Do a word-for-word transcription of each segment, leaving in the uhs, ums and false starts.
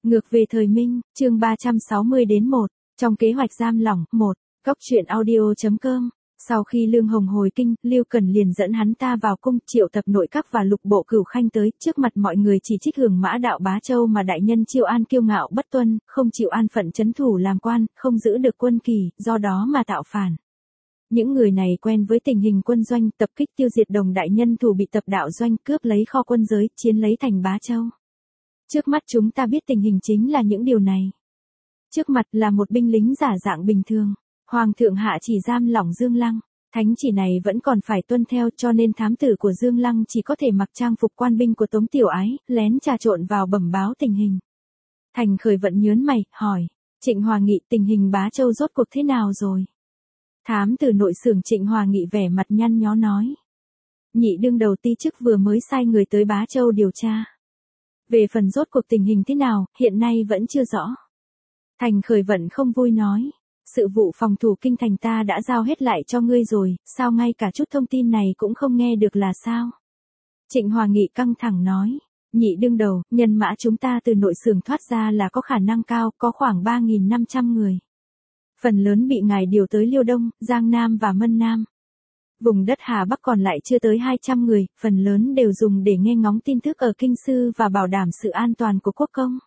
Ngược về thời Minh, chương ba trăm sáu mươi đến một, trong kế hoạch giam lỏng, một, Cóc truyện audio chấm com. Sau khi Lương Hồng hồi kinh, Lưu Cần liền dẫn hắn ta vào cung, triệu tập nội các và lục bộ cửu khanh tới, trước mặt mọi người chỉ trích Hưởng Mã Đạo Bá Châu mà đại nhân Chiêu An kiêu ngạo bất tuân, không chịu an phận trấn thủ làm quan, không giữ được quân kỳ, do đó mà tạo phản. Những người này quen với tình hình quân doanh, tập kích tiêu diệt Đồng đại nhân thủ bị tập đạo doanh, cướp lấy kho quân giới, chiến lấy thành Bá Châu. Trước mắt chúng ta biết tình hình chính là những điều này. Trước mặt là một binh lính giả dạng bình thường. Hoàng thượng hạ chỉ giam lỏng Dương Lăng. Thánh chỉ này vẫn còn phải tuân theo, cho nên thám tử của Dương Lăng chỉ có thể mặc trang phục quan binh của Tống Tiểu Ái, lén trà trộn vào bẩm báo tình hình. Thành Khởi Vận nhớn mày, hỏi. Trịnh Hòa Nghị, tình hình Bá Châu rốt cuộc thế nào rồi? Thám tử nội xưởng Trịnh Hòa Nghị vẻ mặt nhăn nhó nói. Nhị đương đầu ti chức vừa mới sai người tới Bá Châu điều tra. Về phần rốt cuộc tình hình thế nào, hiện nay vẫn chưa rõ. Thành Khởi Vận không vui nói. Sự vụ phòng thủ kinh thành ta đã giao hết lại cho ngươi rồi, sao ngay cả chút thông tin này cũng không nghe được là sao? Trịnh Hòa Nghị căng thẳng nói. Nhị đương đầu, nhân mã chúng ta từ nội xưởng thoát ra là có khả năng cao, có khoảng ba nghìn năm trăm người. Phần lớn bị ngài điều tới Liêu Đông, Giang Nam và Mân Nam. Vùng đất Hà Bắc còn lại chưa tới hai trăm người, phần lớn đều dùng để nghe ngóng tin tức ở kinh sư và bảo đảm sự an toàn của quốc công.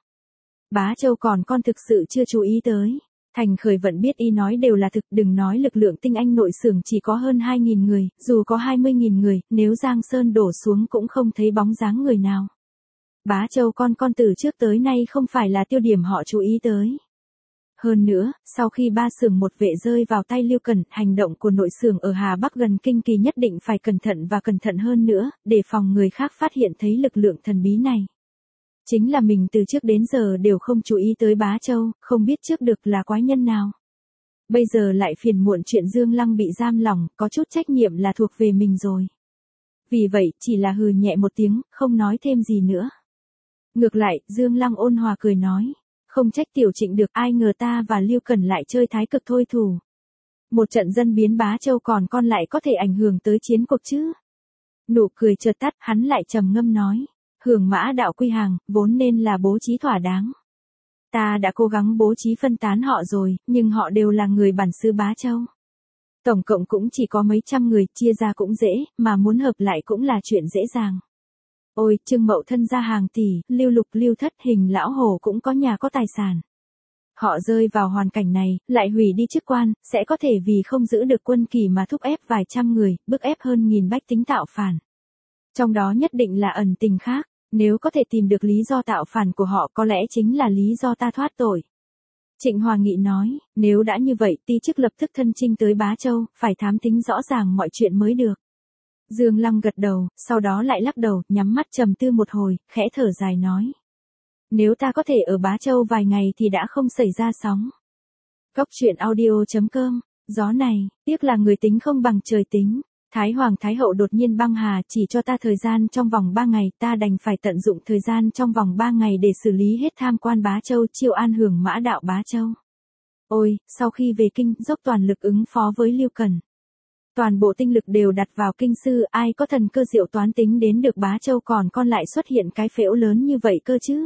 Bá Châu còn con thực sự chưa chú ý tới. Thành Khởi Vận biết y nói đều là thực, đừng nói lực lượng tinh anh nội xưởng chỉ có hơn hai nghìn người, dù có hai mươi nghìn người, nếu Giang Sơn đổ xuống cũng không thấy bóng dáng người nào. Bá Châu con con từ trước tới nay không phải là tiêu điểm họ chú ý tới. Hơn nữa, sau khi ba xưởng một vệ rơi vào tay Lưu Cần, hành động của nội xưởng ở Hà Bắc gần kinh kỳ nhất định phải cẩn thận và cẩn thận hơn nữa, để phòng người khác phát hiện thấy lực lượng thần bí này. Chính là mình từ trước đến giờ đều không chú ý tới Bá Châu, không biết trước được là quái nhân nào. Bây giờ lại phiền muộn chuyện Dương Lăng bị giam lỏng, có chút trách nhiệm là thuộc về mình rồi. Vì vậy, chỉ là hừ nhẹ một tiếng, không nói thêm gì nữa. Ngược lại, Dương Lăng ôn hòa cười nói. Không trách tiểu Trịnh được, ai ngờ ta và Lưu Cần lại chơi thái cực thôi thủ. Một trận dân biến Bá Châu còn con lại có thể ảnh hưởng tới chiến cuộc chứ. Nụ cười chợt tắt, hắn lại trầm ngâm nói. Hưởng Mã Đạo quy hàng, vốn nên là bố trí thỏa đáng. Ta đã cố gắng bố trí phân tán họ rồi, nhưng họ đều là người bản xứ Bá Châu. Tổng cộng cũng chỉ có mấy trăm người, chia ra cũng dễ, mà muốn hợp lại cũng là chuyện dễ dàng. Ôi, Trương Mậu thân gia hàng tỷ, Lưu Lục Lưu Thất Hình Lão Hổ cũng có nhà có tài sản. Họ rơi vào hoàn cảnh này, lại hủy đi chức quan, sẽ có thể vì không giữ được quân kỳ mà thúc ép vài trăm người, bức ép hơn nghìn bách tính tạo phản. Trong đó nhất định là ẩn tình khác, nếu có thể tìm được lý do tạo phản của họ có lẽ chính là lý do ta thoát tội. Trịnh Hòa Nghị nói, nếu đã như vậy ti chức lập tức thân chinh tới Bá Châu, phải thám tính rõ ràng mọi chuyện mới được. Dương Lăng gật đầu, sau đó lại lắc đầu, nhắm mắt trầm tư một hồi, khẽ thở dài nói. Nếu ta có thể ở Bá Châu vài ngày thì đã không xảy ra sóng. Cóc truyện audio chấm com, gió này, tiếc là người tính không bằng trời tính. Thái Hoàng Thái Hậu đột nhiên băng hà, chỉ cho ta thời gian trong vòng ba ngày, ta đành phải tận dụng thời gian trong vòng ba ngày để xử lý hết tham quan Bá Châu, Chiêu An Hưởng Mã Đạo Bá Châu. Ôi, sau khi về kinh, dốc toàn lực ứng phó với Lưu Cần. Toàn bộ tinh lực đều đặt vào kinh sư, ai có thần cơ diệu toán tính đến được Bá Châu còn con lại xuất hiện cái phễu lớn như vậy cơ chứ.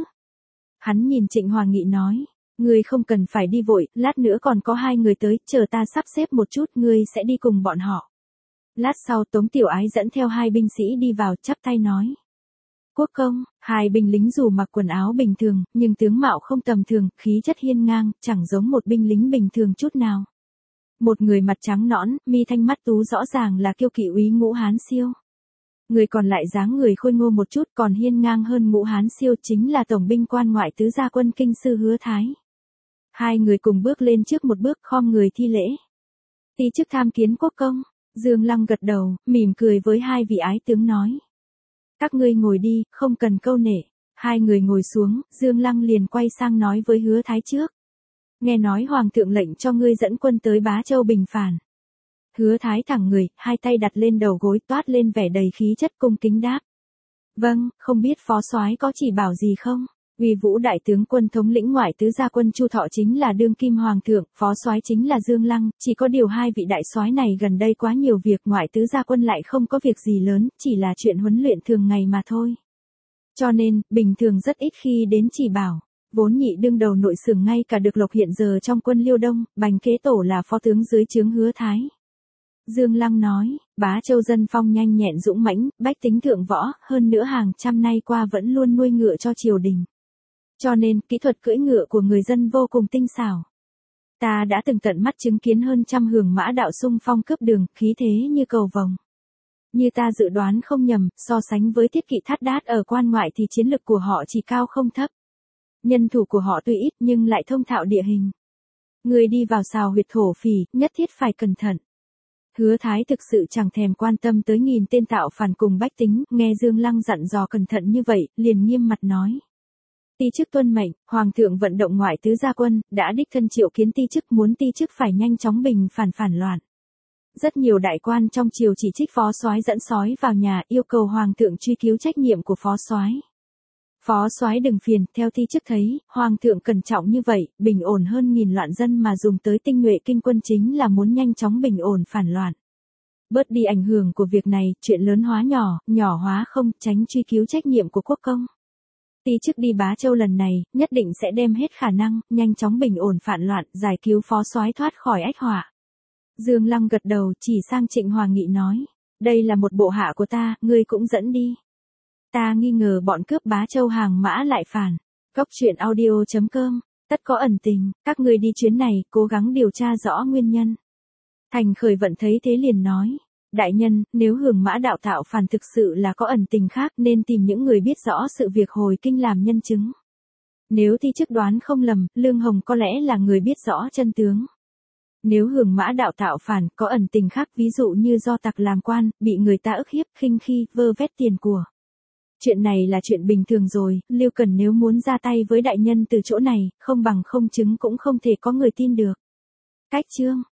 Hắn nhìn Trịnh Hòa Nghị nói, ngươi không cần phải đi vội, lát nữa còn có hai người tới, chờ ta sắp xếp một chút, ngươi sẽ đi cùng bọn họ. Lát sau Tống Tiểu Ái dẫn theo hai binh sĩ đi vào, chắp tay nói. Quốc công, hai binh lính dù mặc quần áo bình thường, nhưng tướng mạo không tầm thường, khí chất hiên ngang, chẳng giống một binh lính bình thường chút nào. Một người mặt trắng nõn, mi thanh mắt tú rõ ràng là kiêu kỵ úy Ngũ Hán Siêu. Người còn lại dáng người khôi ngô một chút, còn hiên ngang hơn Ngũ Hán Siêu chính là tổng binh quan ngoại tứ gia quân kinh sư Hứa Thái. Hai người cùng bước lên trước một bước, khom người thi lễ. Ti chức tham kiến quốc công. Dương Lăng gật đầu, mỉm cười với hai vị ái tướng nói. Các ngươi ngồi đi, không cần câu nể. Hai người ngồi xuống, Dương Lăng liền quay sang nói với Hứa Thái trước. Nghe nói Hoàng thượng lệnh cho ngươi dẫn quân tới Bá Châu bình phản. Hứa Thái thẳng người, hai tay đặt lên đầu gối toát lên vẻ đầy khí chất cung kính đáp. Vâng, không biết phó soái có chỉ bảo gì không? Uy Vũ đại tướng quân thống lĩnh ngoại tứ gia quân Chu Thọ chính là đương kim hoàng thượng, phó soái chính là Dương Lăng, chỉ có điều hai vị đại soái này gần đây quá nhiều việc, ngoại tứ gia quân lại không có việc gì lớn, chỉ là chuyện huấn luyện thường ngày mà thôi. Cho nên, bình thường rất ít khi đến chỉ bảo. Vốn nhị đương đầu nội xưởng ngay cả được lộc hiện giờ trong quân Liêu Đông, Bành kế tổ là phó tướng dưới trướng Hứa Thái. Dương Lăng nói, Bá Châu dân phong nhanh nhẹn dũng mãnh, bách tính thượng võ, hơn nữa hàng trăm nay qua vẫn luôn nuôi ngựa cho triều đình. Cho nên, kỹ thuật cưỡi ngựa của người dân vô cùng tinh xảo. Ta đã từng tận mắt chứng kiến hơn trăm hường mã đạo xung phong cướp đường, khí thế như cầu vồng. Như ta dự đoán không nhầm, so sánh với thiết kỵ thát đát ở quan ngoại thì chiến lực của họ chỉ cao không thấp. Nhân thủ của họ tuy ít nhưng lại thông thạo địa hình. Người đi vào xào huyệt thổ phỉ, nhất thiết phải cẩn thận. Hứa Thái thực sự chẳng thèm quan tâm tới nghìn tên tạo phản cùng bách tính, nghe Dương Lăng dặn dò cẩn thận như vậy, liền nghiêm mặt nói. Ti chức tuân mệnh, Hoàng thượng vận động ngoại tứ gia quân, đã đích thân triệu kiến ti chức muốn ti chức phải nhanh chóng bình phản phản loạn. Rất nhiều đại quan trong triều chỉ trích phó soái dẫn sói vào nhà yêu cầu Hoàng thượng truy cứu trách nhiệm của phó soái. Phó soái đừng phiền, theo ti chức thấy, Hoàng thượng cẩn trọng như vậy, bình ổn hơn nghìn loạn dân mà dùng tới tinh nhuệ kinh quân chính là muốn nhanh chóng bình ổn phản loạn. Bớt đi ảnh hưởng của việc này, chuyện lớn hóa nhỏ, nhỏ hóa không, tránh truy cứu trách nhiệm của quốc công. Ti chức đi Bá Châu lần này, nhất định sẽ đem hết khả năng, nhanh chóng bình ổn phản loạn, giải cứu phó soái thoát khỏi ách họa. Dương Lăng gật đầu, chỉ sang Trịnh Hoàng Nghị nói, đây là một bộ hạ của ta, ngươi cũng dẫn đi. Ta nghi ngờ bọn cướp Bá Châu hàng mã lại phản. Góc truyện audio chấm com, tất có ẩn tình, các ngươi đi chuyến này, cố gắng điều tra rõ nguyên nhân. Thành Khởi Vận thấy thế liền nói, đại nhân, nếu hường mã đạo tạo phản thực sự là có ẩn tình khác nên tìm những người biết rõ sự việc hồi kinh làm nhân chứng. Nếu thi chức đoán không lầm, Lương Hồng có lẽ là người biết rõ chân tướng. Nếu hường mã đạo tạo phản có ẩn tình khác ví dụ như do tặc làm quan, bị người ta ức hiếp, khinh khi, vơ vét tiền của. Chuyện này là chuyện bình thường rồi, Lưu Cần nếu muốn ra tay với đại nhân từ chỗ này, không bằng không chứng cũng không thể có người tin được. Cách chương